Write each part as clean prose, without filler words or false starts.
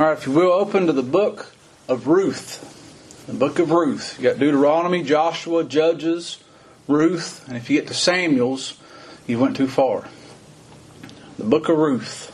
All right, if you will, open to the book of Ruth. The book of Ruth. You got Deuteronomy, Joshua, Judges, Ruth, and if you get to Samuel's, you went too far. The book of Ruth.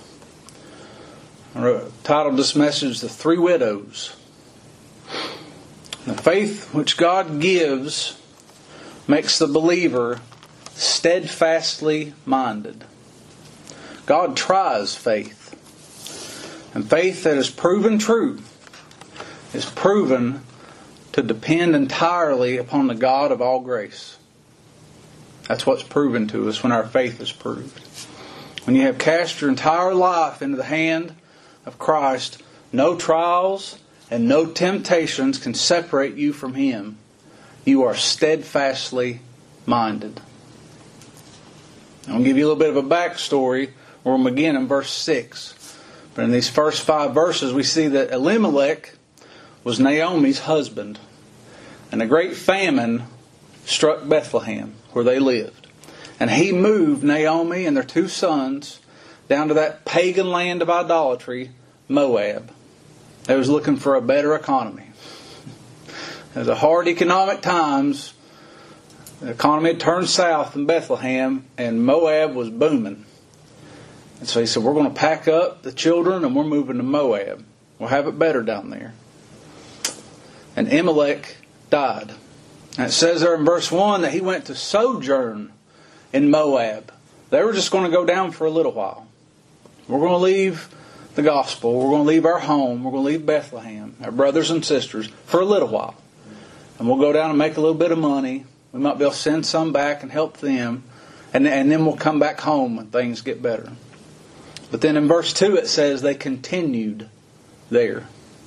I titled this message, The Three Widows. The faith which God gives makes the believer steadfastly minded. God tries faith. And faith that is proven true is proven to depend entirely upon the God of all grace. That's what's proven to us when our faith is proved. When you have cast your entire life into the hand of Christ, no trials and no temptations can separate you from Him. You are steadfastly minded. I'll give you a little bit of a backstory. We'll begin in verse 6. But in these first 5 verses, we see that Elimelech was Naomi's husband. And a great famine struck Bethlehem, where they lived. And he moved Naomi and their 2 sons down to that pagan land of idolatry, Moab. They was looking for a better economy. It was a hard economic times. The economy had turned south in Bethlehem, and Moab was booming. And so he said, we're going to pack up the children and we're moving to Moab. We'll have it better down there. And Elimelech died. And it says there in verse 1 that he went to sojourn in Moab. They were just going to go down for a little while. We're going to leave the gospel. We're going to leave our home. We're going to leave Bethlehem, our brothers and sisters, for a little while. And we'll go down and make a little bit of money. We might be able to send some back and help them. And then we'll come back home when things get better. But then in verse 2 it says they continued there.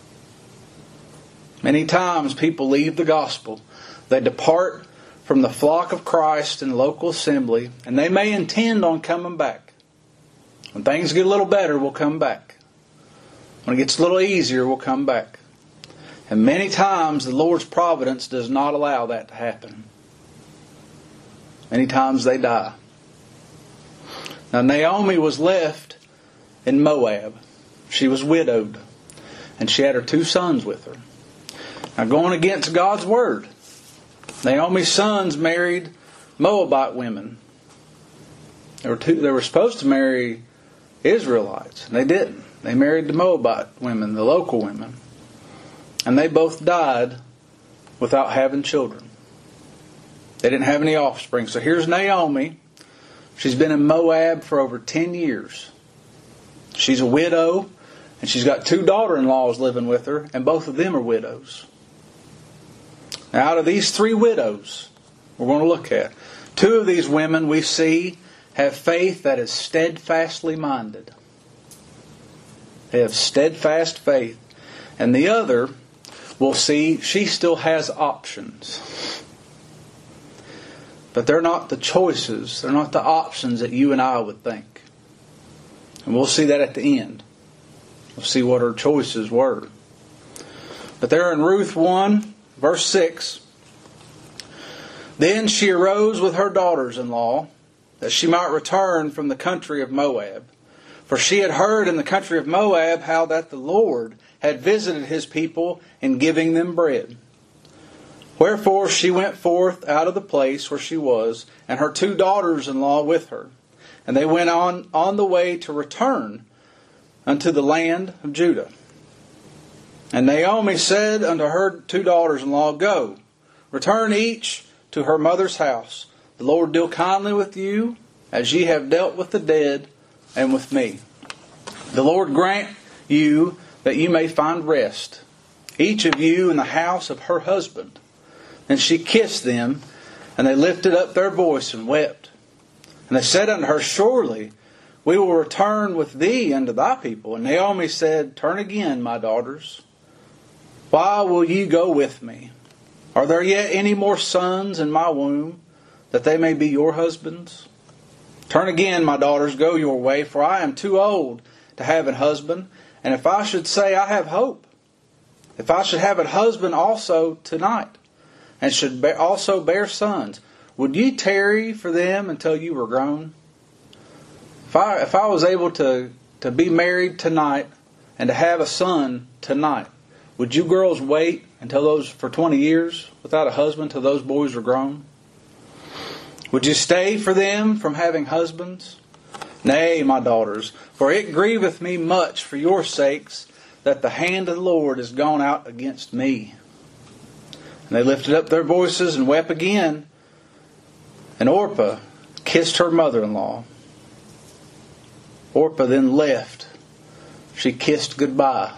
Many times people leave the gospel. They depart from the flock of Christ in the local assembly, and they may intend on coming back. When things get a little better, we'll come back. When it gets a little easier, we'll come back. And many times the Lord's providence does not allow that to happen. Many times they die. Now Naomi was left in Moab. She was widowed. And she had her 2 sons with her. Now going against God's word, Naomi's sons married Moabite women. They were supposed to marry Israelites. And they didn't. They married the Moabite women, the local women. And they both died without having children. They didn't have any offspring. So here's Naomi. She's been in Moab for over 10 years. She's a widow, and she's got 2 daughter-in-laws living with her, and both of them are widows. Now, out of these 3 widows we're going to look at, 2 of these women we see have faith that is steadfastly minded. They have steadfast faith. And the other, we'll see, she still has options. But they're not the choices, they're not the options that you and I would think. And we'll see that at the end. We'll see what her choices were. But there in Ruth 1, verse 6, then she arose with her daughters-in-law, that she might return from the country of Moab. For she had heard in the country of Moab how that the Lord had visited His people in giving them bread. Wherefore she went forth out of the place where she was, and her 2 daughters-in-law with her. And they went on the way to return unto the land of Judah. And Naomi said unto her 2 daughters-in-law, Go, return each to her mother's house. The Lord deal kindly with you, as ye have dealt with the dead and with me. The Lord grant you that you may find rest, each of you in the house of her husband. And she kissed them, and they lifted up their voice and wept. And they said unto her, Surely we will return with thee unto thy people. And Naomi said, Turn again, my daughters. Why will ye go with me? Are there yet any more sons in my womb, that they may be your husbands? Turn again, my daughters, go your way, for I am too old to have a husband. And if I should say, I have hope, if I should have a husband also tonight, and should also bear sons, would ye tarry for them until you were grown? If I was able to be married tonight and to have a son tonight. Would you girls wait until those for 20 years without a husband till those boys are grown? Would you stay for them from having husbands? Nay, my daughters, for it grieveth me much for your sakes that the hand of the Lord is gone out against me. And they lifted up their voices and wept again. And Orpah kissed her mother-in-law. Orpah then left. She kissed goodbye.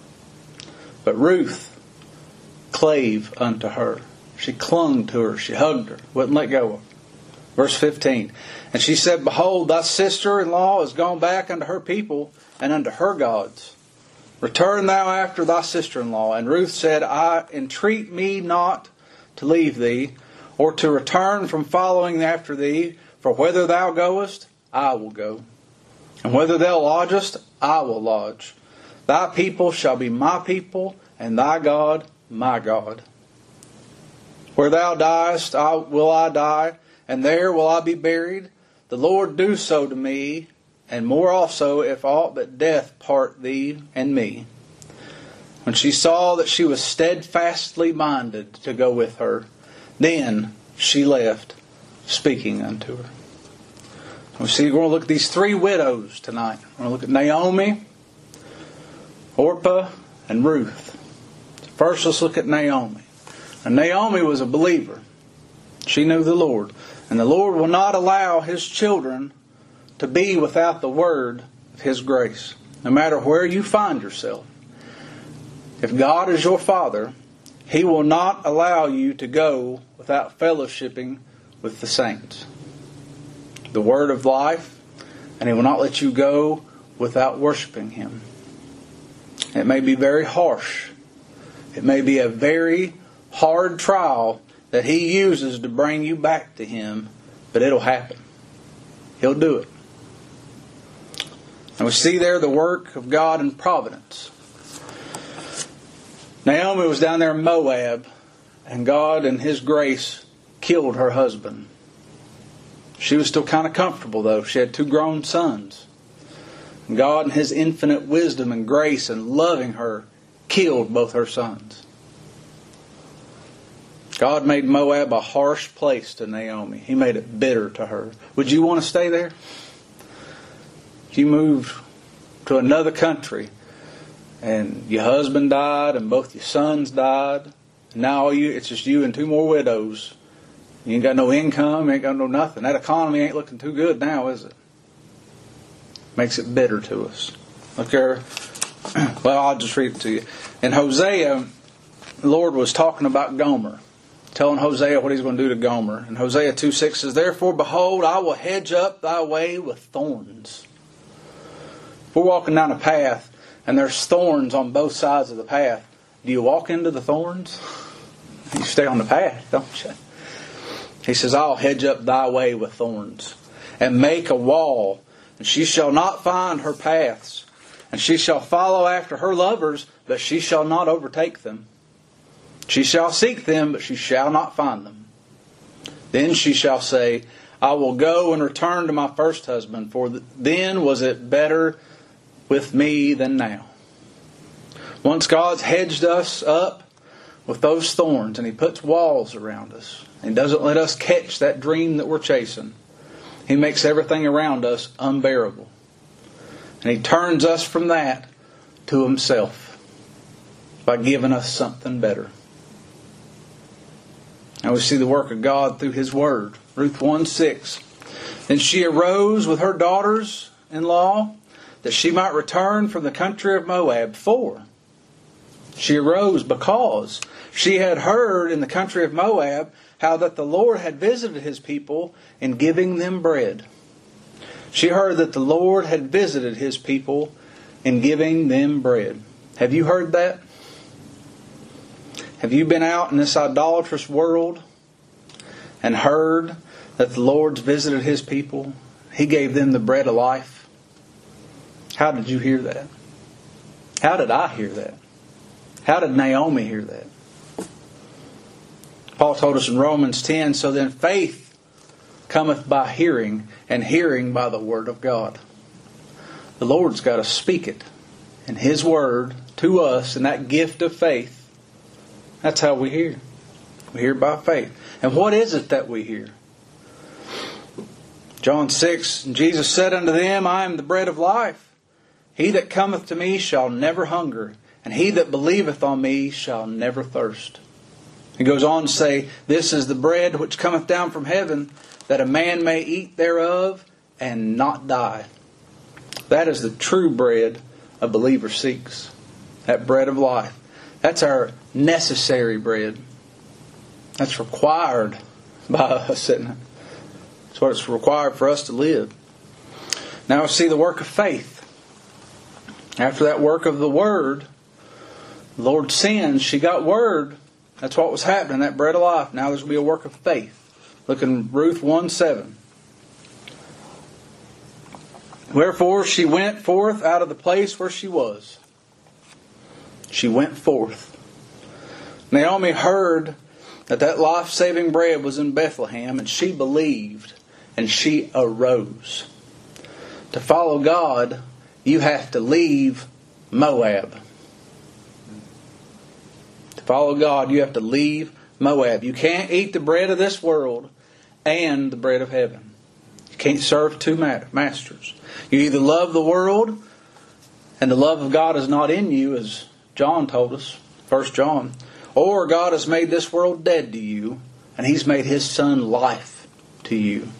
But Ruth clave unto her. She clung to her. She hugged her. Wouldn't let go of her. Verse 15. And she said, Behold, thy sister-in-law is gone back unto her people and unto her gods. Return thou after thy sister-in-law. And Ruth said, I entreat me not to leave thee, or to return from following after thee. For whither thou goest, I will go. And whither thou lodgest, I will lodge. Thy people shall be my people, and thy God my God. Where thou diest, will I die, and there will I be buried. The Lord do so to me, and more also, if aught but death part thee and me. When she saw that she was steadfastly minded to go with her, then she left, speaking unto her. We're going to look at these three widows tonight. We're going to look at Naomi, Orpah, and Ruth. First, let's look at Naomi. And Naomi was a believer. She knew the Lord. And the Lord will not allow His children to be without the word of His grace. No matter where you find yourself. If God is your Father, He will not allow you to go without fellowshipping with the saints. The word of life, and He will not let you go without worshiping Him. It may be very harsh. It may be a very hard trial that He uses to bring you back to Him, but it'll happen. He'll do it. And we see there the work of God in providence. Naomi was down there in Moab, and God in His grace killed her husband. She was still kind of comfortable though. She had 2 grown sons. And God in His infinite wisdom and grace and loving her killed both her sons. God made Moab a harsh place to Naomi. He made it bitter to her. Would you want to stay there? If you moved to another country and your husband died and both your sons died, and now it's just you and 2 more widows. You ain't got no income, you ain't got no nothing. That economy ain't looking too good now, is it? Makes it bitter to us. Look there. Well, I'll just read it to you. In Hosea, the Lord was talking about Gomer. Telling Hosea what He's going to do to Gomer. And Hosea 2:6 says, Therefore, behold, I will hedge up thy way with thorns. If we're walking down a path and there's thorns on both sides of the path, do you walk into the thorns? You stay on the path, don't you? He says, I'll hedge up thy way with thorns, and make a wall, and she shall not find her paths. And she shall follow after her lovers, but she shall not overtake them. She shall seek them, but she shall not find them. Then she shall say, I will go and return to my first husband, for then was it better with me than now. Once God's hedged us up with those thorns, and He puts walls around us, and He doesn't let us catch that dream that we're chasing. He makes everything around us unbearable. And He turns us from that to Himself by giving us something better. And we see the work of God through His Word. Ruth 1:6. Then she arose with her daughters-in-law, that she might return from the country of Moab. For she arose because she had heard in the country of Moab how that the Lord had visited His people in giving them bread. She heard that the Lord had visited His people in giving them bread. Have you heard that? Have you been out in this idolatrous world and heard that the Lord's visited His people? He gave them the bread of life. How did you hear that? How did I hear that? How did Naomi hear that? Paul told us in Romans 10, so then faith cometh by hearing, and hearing by the Word of God. The Lord's got to speak it. and His Word to us and that gift of faith, that's how we hear. We hear by faith. And what is it that we hear? John 6, Jesus said unto them, I am the bread of life. He that cometh to me shall never hunger, and he that believeth on me shall never thirst. He goes on to say, this is the bread which cometh down from heaven, that a man may eat thereof and not die. That is the true bread a believer seeks. That bread of life. That's our necessary bread. That's required by us, isn't it? That's what it's required for us to live. Now we see the work of faith. After that work of the Word, the Lord sends. She got Word. That's what was happening, that bread of life. Now there's going to be a work of faith. Look in Ruth 1:7. Wherefore she went forth out of the place where she was. She went forth. Naomi heard that life-saving bread was in Bethlehem, and she believed, and she arose. To follow God, you have to leave Moab. To follow God, you have to leave Moab. You can't eat the bread of this world and the bread of heaven. You can't serve two masters. You either love the world, and the love of God is not in you, as John told us, 1 John, or God has made this world dead to you, and He's made His Son life to you,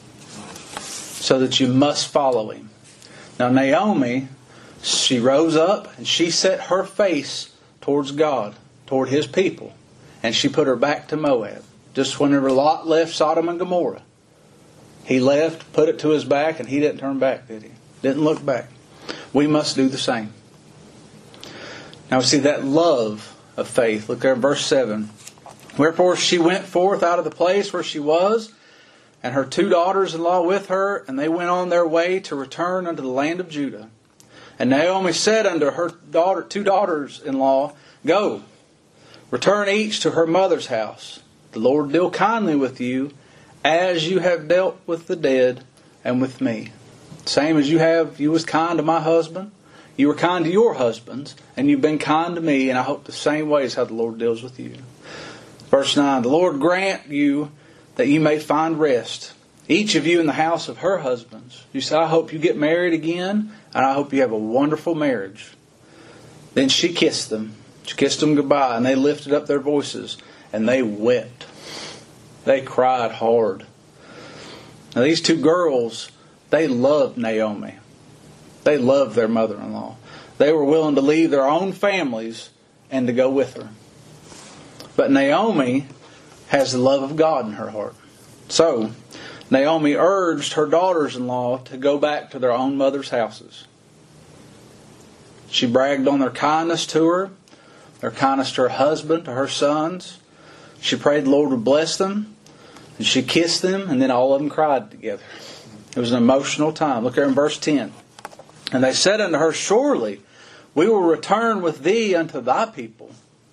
so that you must follow Him. Now Naomi, she rose up and she set her face towards God, toward His people, and she put her back to Moab. Just whenever Lot left Sodom and Gomorrah, he left, put it to his back, and he didn't turn back, did he? Didn't look back. We must do the same. Now we see that love of faith. Look there in verse 7. Wherefore she went forth out of the place where she was, and her 2 daughters-in-law with her, and they went on their way to return unto the land of Judah. And Naomi said unto her 2 daughters-in-law, Go, return each to her mother's house. The Lord deal kindly with you, as you have dealt with the dead and with me. Same as you was kind to my husband, you were kind to your husbands, and you've been kind to me, and I hope the same way is how the Lord deals with you. Verse 9, the Lord grant you that you may find rest, each of you in the house of her husbands. You say, I hope you get married again, and I hope you have a wonderful marriage. Then she kissed them. She kissed them goodbye, and they lifted up their voices, and they wept. They cried hard. Now these 2 girls, they loved Naomi. They loved their mother-in-law. They were willing to leave their own families and to go with her. But Naomi has the love of God in her heart. So, Naomi urged her daughters-in-law to go back to their own mother's houses. She bragged on their kindness to her, their kindness to her husband, to her sons. She prayed the Lord would bless them, and she kissed them, and then all of them cried together. It was an emotional time. Look there in verse 10. And they said unto her, Surely we will return with thee unto thy people.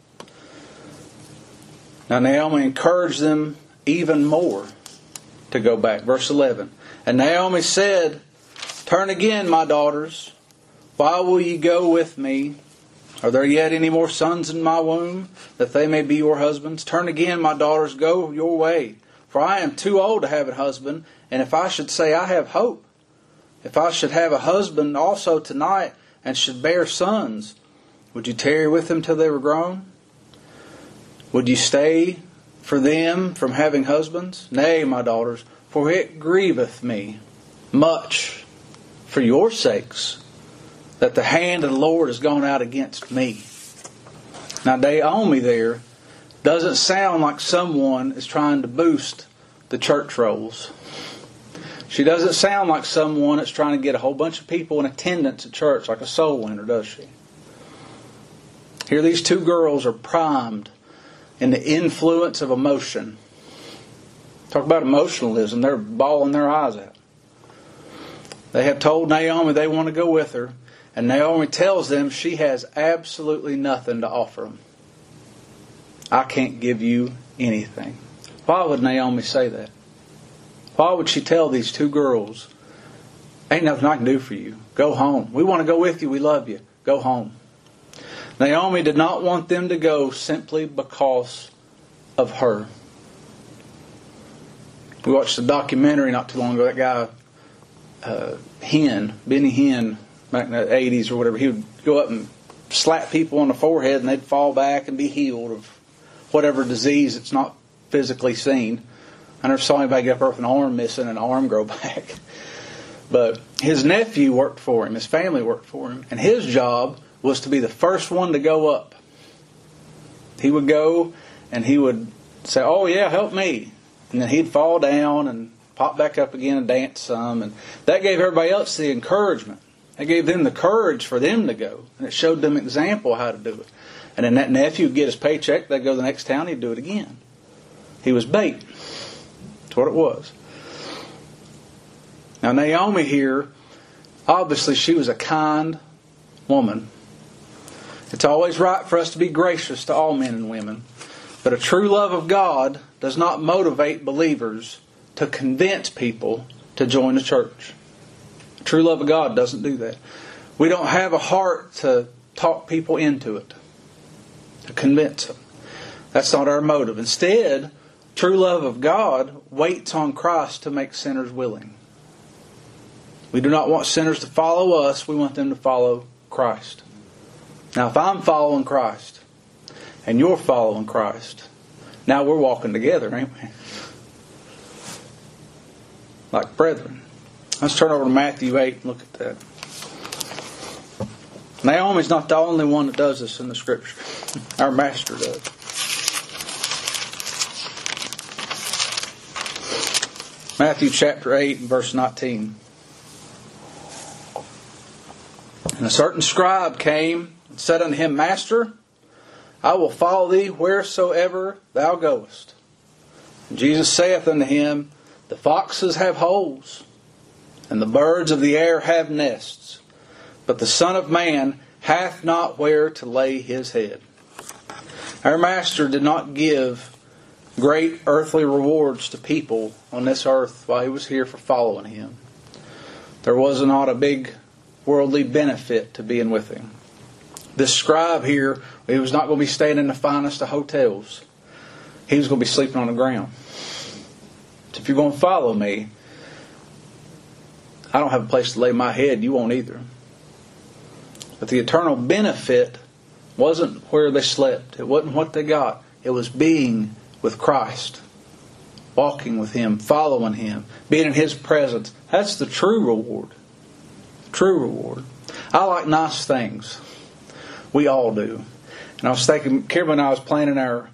Now Naomi encouraged them even more to go back. Verse 11. And Naomi said, Turn again, my daughters. Why will ye go with me? Are there yet any more sons in my womb, that they may be your husbands? Turn again, my daughters, go your way. For I am too old to have a husband, and if I should say I have hope, if I should have a husband also tonight, and should bear sons, would you tarry with them till they were grown? Would you stay for them from having husbands? Nay, my daughters, for it grieveth me much for your sakes, that the hand of the Lord has gone out against me. Now Naomi there doesn't sound like someone is trying to boost the church rolls. She doesn't sound like someone that's trying to get a whole bunch of people in attendance at church like a soul winner, does she? Here these 2 girls are primed in the influence of emotion. Talk about emotionalism. They're bawling their eyes out. They have told Naomi they want to go with her, and Naomi tells them she has absolutely nothing to offer them. I can't give you anything. Why would Naomi say that? Why would she tell these 2 girls, ain't nothing I can do for you. Go home. We want to go with you. We love you. Go home. Naomi did not want them to go simply because of her. We watched a documentary not too long ago. That guy, Benny Hinn, back in the 80s or whatever, he would go up and slap people on the forehead and they'd fall back and be healed of whatever disease it's not physically seen. I never saw anybody get up with an arm missing and an arm grow back. But his nephew worked for him. His family worked for him. And his job was to be the first one to go up. He would go and he would say, "Oh yeah, help me." And then he'd fall down and pop back up again and dance some. And that gave everybody else the encouragement. It gave them the courage for them to go. And it showed them an example of how to do it. And then that nephew would get his paycheck. They'd go to the next town. He'd do it again. He was bait. That's what it was. Now Naomi here, obviously she was a kind woman. It's always right for us to be gracious to all men and women. But a true love of God does not motivate believers to convince people to join the church. A true love of God doesn't do that. We don't have a heart to talk people into it, to convince them. That's not our motive. Instead, true love of God waits on Christ to make sinners willing. We do not want sinners to follow us. We want them to follow Christ. Now, if I'm following Christ and you're following Christ, now we're walking together, ain't we? Like brethren. Let's turn over to Matthew 8 and look at that. Naomi's not the only one that does this in the Scripture. Our Master does. Matthew chapter 8 and verse 19. And a certain scribe came and said unto him, Master, I will follow thee wheresoever thou goest. And Jesus saith unto him, The foxes have holes, and the birds of the air have nests, but the Son of Man hath not where to lay his head. Our Master did not give great earthly rewards to people on this earth while He was here for following Him. There was not a big worldly benefit to being with Him. This scribe here, he was not going to be staying in the finest of hotels. He was going to be sleeping on the ground. So if you're going to follow me, I don't have a place to lay my head. You won't either. But the eternal benefit wasn't where they slept. It wasn't what they got. It was being with Christ. Walking with Him. Following Him. Being in His presence. That's the true reward. True reward. I like nice things. We all do. And I was thinking, Karen and I was planning our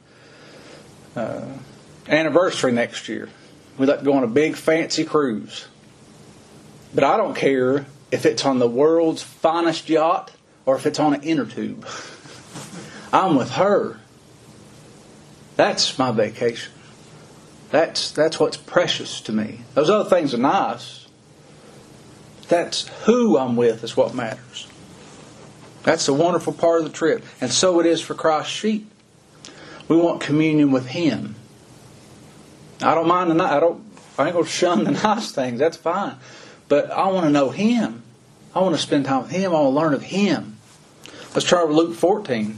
anniversary next year. We'd like to go on a big fancy cruise. But I don't care if it's on the world's finest yacht or if it's on an inner tube. I'm with her. That's my vacation. That's what's precious to me. Those other things are nice. That's who I'm with is what matters. That's the wonderful part of the trip. And so it is for Christ's sheep. We want communion with Him. I don't mind I ain't going to shun the nice things. That's fine. But I want to know Him. I want to spend time with Him. I want to learn of Him. Let's try with Luke 14.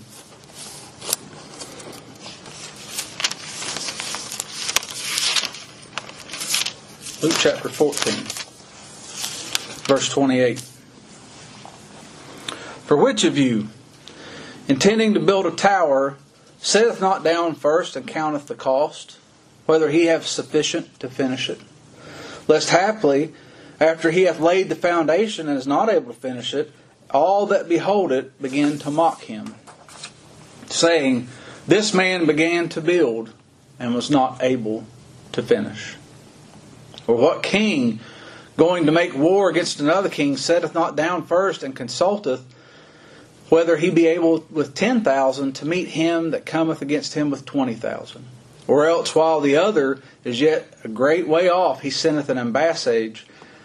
Luke chapter 14. Verse 28. For which of you, intending to build a tower, sitteth not down first and counteth the cost, whether he have sufficient to finish it? Lest haply, after he hath laid the foundation and is not able to finish it, all that behold it begin to mock him, saying, This man began to build and was not able to finish. Or what king, going to make war against another king, setteth not down first and consulteth whether he be able with 10,000 to meet him that cometh against him with 20,000? Or else while the other is yet a great way off, he sendeth an ambassador,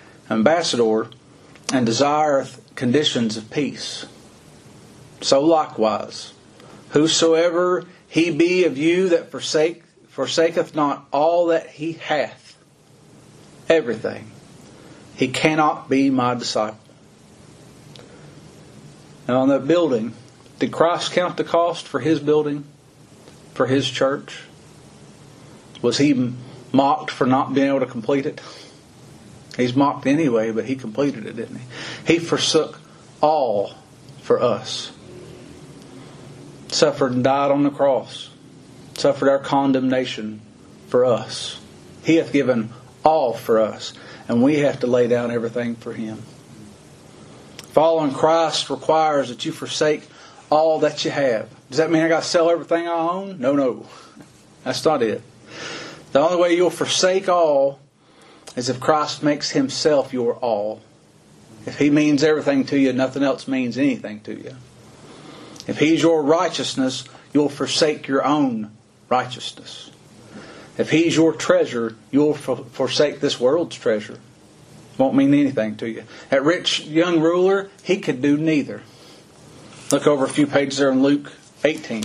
and desireth conditions of peace. So likewise, whosoever he be of you that forsaketh not all that he hath, everything, he cannot be my disciple. And on that building, Did Christ count the cost for His building, for His church? Was He mocked for not being able to complete it? He's mocked anyway, but He completed it, didn't He? He forsook all for us. Suffered and died on the cross. Suffered our condemnation for us. He hath given all for us. And we have to lay down everything for Him. Following Christ requires that you forsake all that you have. Does that mean I got to sell everything I own? No. That's not it. The only way you'll forsake all is if Christ makes Himself your all. If He means everything to you, nothing else means anything to you. If He's your righteousness, you'll forsake your own righteousness. If He's your treasure, you'll forsake this world's treasure. Won't mean anything to you. That rich young ruler, he could do neither. Look over a few pages there in Luke 18.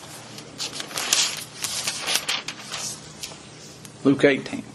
Luke 18.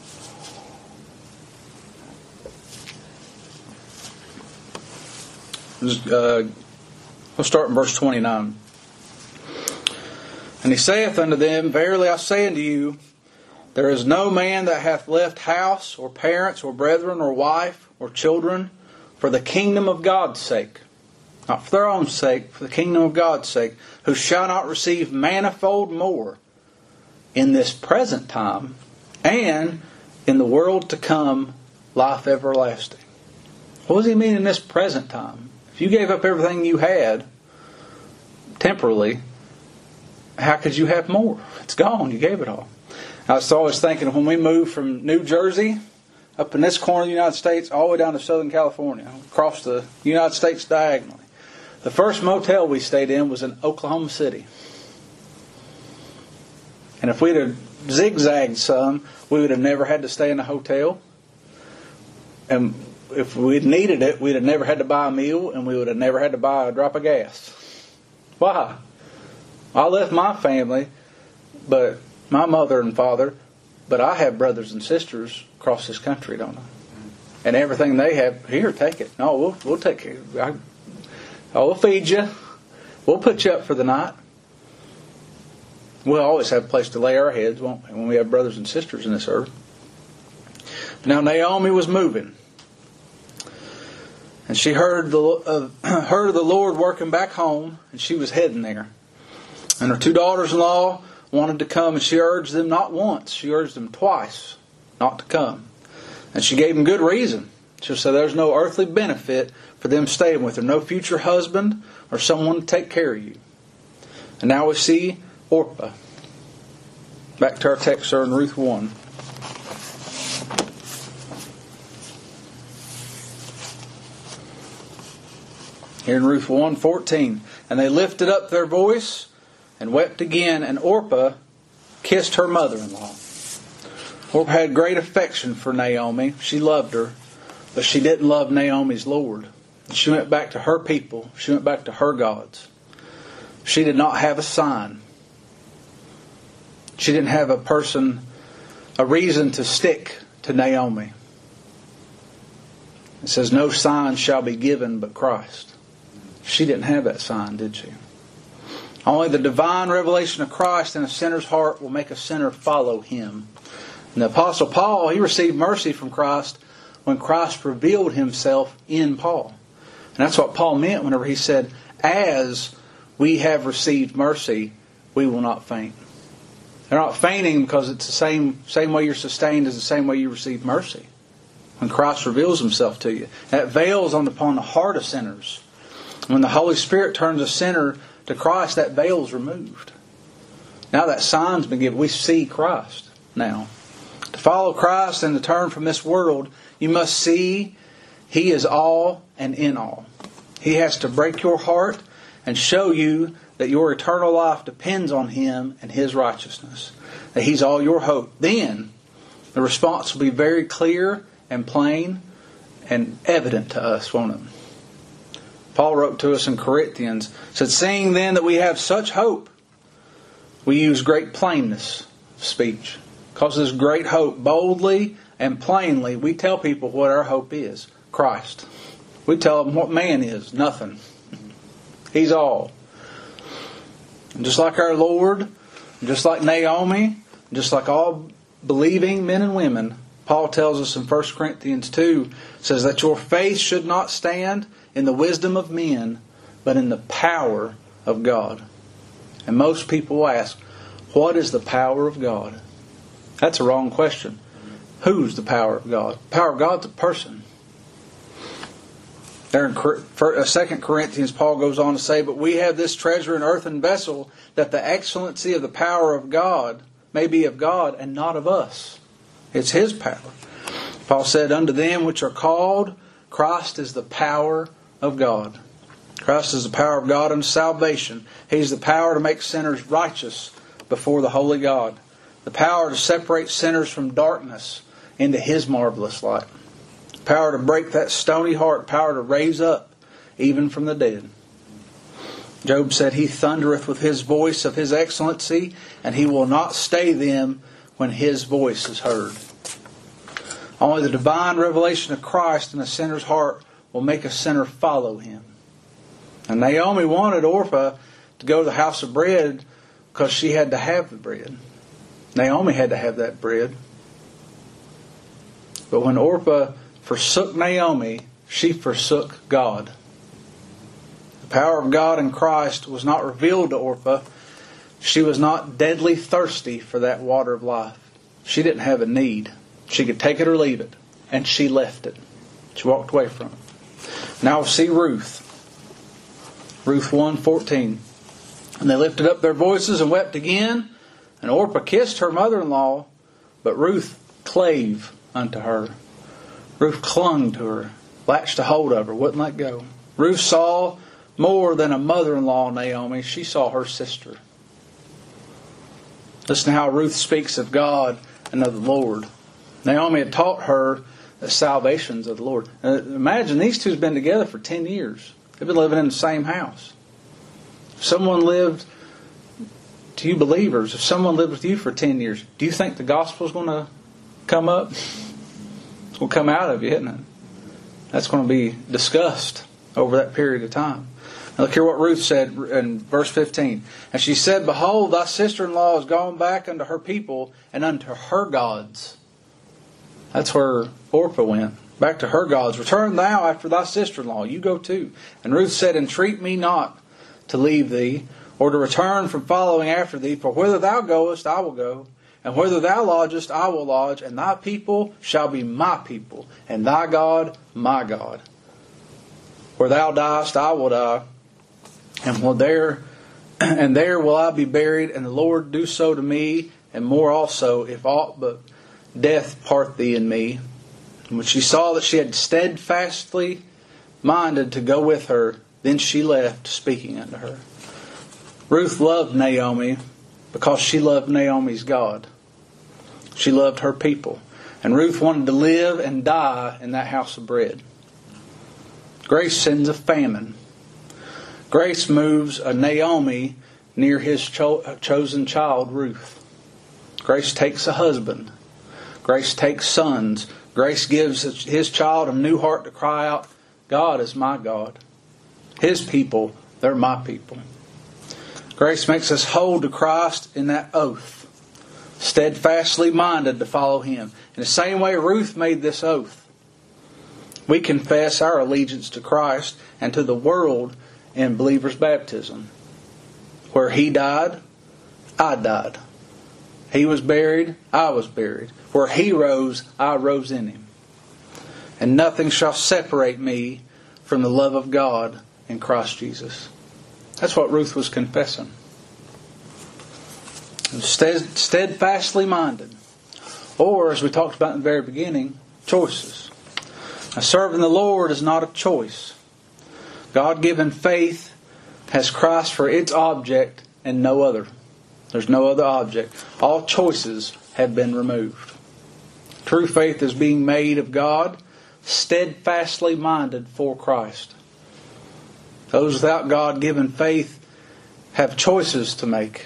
We'll start in verse 29. And He saith unto them, Verily I say unto you, there is no man that hath left house, or parents, or brethren, or wife, or children, for the kingdom of God's sake, not for their own sake, for the kingdom of God's sake, who shall not receive manifold more in this present time, and in the world to come, life everlasting. What does He mean in this present time? If you gave up everything you had, temporarily, how could you have more? It's gone. You gave it all. I was always thinking when we moved from New Jersey up in this corner of the United States all the way down to Southern California, across the United States diagonally, the first motel we stayed in was in Oklahoma City. And if we'd have zigzagged some, we would have never had to stay in a hotel. And if we'd needed it, we'd have never had to buy a meal, and we would have never had to buy a drop of gas. Why? I left my family, but my mother and father, but I have brothers and sisters across this country, don't I? And everything they have, here, take it. No, we'll take care. We'll feed you. We'll put you up for the night. We'll always have a place to lay our heads, won't we, when we have brothers and sisters in this earth. Now Naomi was moving, and she heard of the Lord working back home, and she was heading there. And her two daughters-in-law wanted to come, and she urged them not once, she urged them twice not to come. And she gave them good reason. She said there's no earthly benefit for them staying with her, no future husband or someone to take care of you. And now we see Orpah. Back to our text there in Ruth 1. Here in Ruth 1:14. And they lifted up their voice and wept again, and Orpah kissed her mother-in-law. Orpah had great affection for Naomi. She loved her, but she didn't love Naomi's Lord. She went back to her people. She went back to her gods. She did not have a sign. She didn't have a reason to stick to Naomi. It says, no sign shall be given but Christ. She didn't have that sign, did she? Only the divine revelation of Christ in a sinner's heart will make a sinner follow Him. And the Apostle Paul, he received mercy from Christ when Christ revealed Himself in Paul. And that's what Paul meant whenever he said, as we have received mercy, we will not faint. They're not fainting because it's the same way you're sustained as the same way you receive mercy. When Christ reveals Himself to you. That veil's upon the heart of sinners. When the Holy Spirit turns a sinner to Christ, that veil's removed. Now that sign's been given. We see Christ now. To follow Christ and to turn from this world, you must see He is all and in all. He has to break your heart and show you that your eternal life depends on Him and His righteousness. That He's all your hope. Then the response will be very clear and plain and evident to us, won't it? Paul wrote to us in Corinthians, said, seeing then that we have such hope, we use great plainness of speech. Because of this great hope, boldly and plainly, we tell people what our hope is. Christ. We tell them what man is. Nothing. He's all. And just like our Lord, just like Naomi, just like all believing men and women, Paul tells us in 1 Corinthians 2, says that your faith should not stand in the wisdom of men, but in the power of God. And most people ask, what is the power of God? That's a wrong question. Who's the power of God? The power of God's a person. There in 2 Corinthians, Paul goes on to say, but we have this treasure in earthen vessel, that the excellency of the power of God may be of God and not of us. It's His power. Paul said, unto them which are called, Christ is the power of God. Christ is the power of God unto salvation. He's the power to make sinners righteous before the holy God. The power to separate sinners from darkness into His marvelous light. Power to break that stony heart. Power to raise up even from the dead. Job said, He thundereth with His voice of His excellency, and He will not stay them when His voice is heard. Only the divine revelation of Christ in a sinner's heart will make a sinner follow Him. And Naomi wanted Orpah to go to the house of bread because she had to have the bread. Naomi had to have that bread. But when Orpah forsook Naomi, she forsook God. The power of God in Christ was not revealed to Orpah. She was not deadly thirsty for that water of life. She didn't have a need. She could take it or leave it. And she left it. She walked away from it. Now we'll see Ruth. Ruth 1:14. And they lifted up their voices and wept again. And Orpah kissed her mother-in-law, but Ruth clave unto her. Ruth clung to her, latched a hold of her, wouldn't let go. Ruth saw more than a mother-in-law, Naomi. She saw her sister. Listen to how Ruth speaks of God and of the Lord. Naomi had taught her the salvations of the Lord. Imagine these two's been together for 10 years. They've been living in the same house. If someone lived, to you believers, if someone lived with you for 10 years, do you think the gospel's going to come up? It's going to come out of you, isn't it? That's going to be discussed over that period of time. Now look here what Ruth said in verse 15. And she said, Behold, thy sister-in-law is gone back unto her people and unto her gods. That's where Orpah went. Back to her gods. Return thou after thy sister-in-law. You go too. And Ruth said, Entreat me not to leave thee, or to return from following after thee. For whither thou goest, I will go. And whither thou lodgest, I will lodge. And thy people shall be my people. And thy God, my God. Where thou diest, I will die. And there will I be buried. And the Lord do so to me, and more also, if aught but death part thee and me. And when she saw that she had steadfastly minded to go with her, then she left, speaking unto her. Ruth loved Naomi because she loved Naomi's God. She loved her people. And Ruth wanted to live and die in that house of bread. Grace sends a famine. Grace moves a Naomi near his chosen child, Ruth. Grace takes a husband. Grace takes sons. Grace gives his child a new heart to cry out, God is my God. His people, they're my people. Grace makes us hold to Christ in that oath, steadfastly minded to follow Him. In the same way Ruth made this oath, we confess our allegiance to Christ and to the world in believer's baptism. Where He died, I died. He was buried, I was buried. Where He rose, I rose in Him. And nothing shall separate me from the love of God in Christ Jesus. That's what Ruth was confessing. Steadfastly minded. Or, as we talked about in the very beginning, choices. Now, serving the Lord is not a choice. God-given faith has Christ for its object and no other. There's no other object. All choices have been removed. True faith is being made of God, steadfastly minded for Christ. Those without God-given faith have choices to make.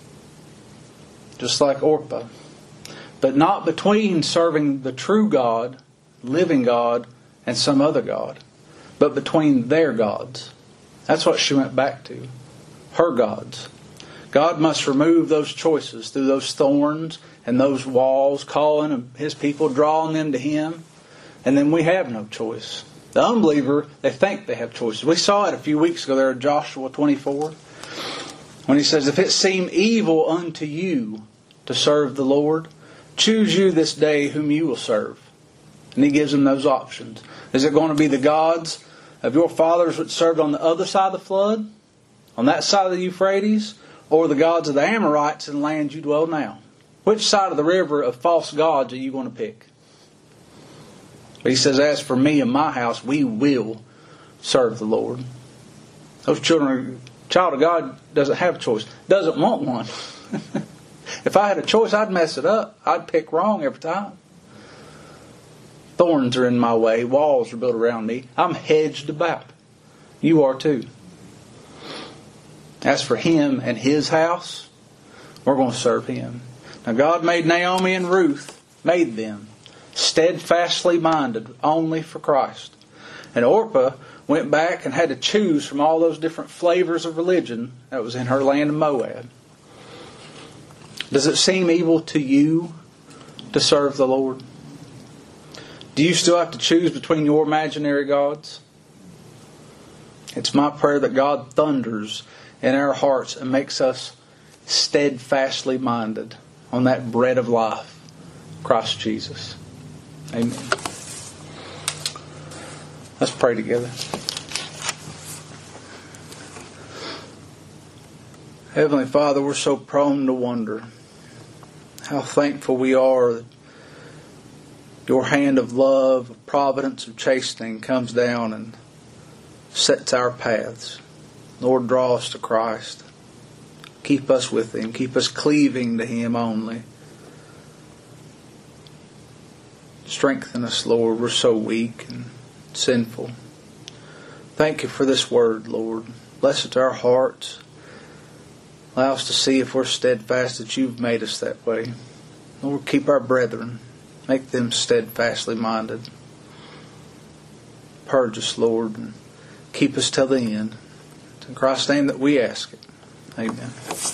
Just like Orpah. But not between serving the true God, living God, and some other God. But between their gods. That's what she went back to. Her gods. God must remove those choices through those thorns and those walls, calling His people, drawing them to Him. And then we have no choice. The unbeliever, they think they have choices. We saw it a few weeks ago there in Joshua 24. When he says, if it seem evil unto you to serve the Lord, choose you this day whom you will serve. And He gives them those options. Is it going to be the gods of your fathers which served on the other side of the flood, on that side of the Euphrates, or the gods of the Amorites in the land you dwell now? Which side of the river of false gods are you going to pick? But He says, as for me and my house, we will serve the Lord. Those children, child of God doesn't have a choice, doesn't want one. If I had a choice, I'd mess it up. I'd pick wrong every time. Thorns are in my way. Walls are built around me. I'm hedged about. You are too. As for him and his house, we're going to serve Him. Now God made Naomi and Ruth, made them steadfastly minded only for Christ. And Orpah went back and had to choose from all those different flavors of religion that was in her land of Moab. Does it seem evil to you to serve the Lord? Do you still have to choose between your imaginary gods? It's my prayer that God thunders in our hearts and makes us steadfastly minded on that bread of life, Christ Jesus. Amen. Let's pray together. Heavenly Father, we're so prone to wonder how thankful we are that Your hand of love, of providence, of chastening comes down and sets our paths. Lord, draw us to Christ. Keep us with Him. Keep us cleaving to Him only. Strengthen us, Lord. We're so weak and sinful. Thank You for this word, Lord. Bless it to our hearts. Allow us to see if we're steadfast, that You've made us that way. Lord, keep our brethren. Make them steadfastly minded. Purge us, Lord, and keep us till the end. It's in Christ's name that we ask it. Amen.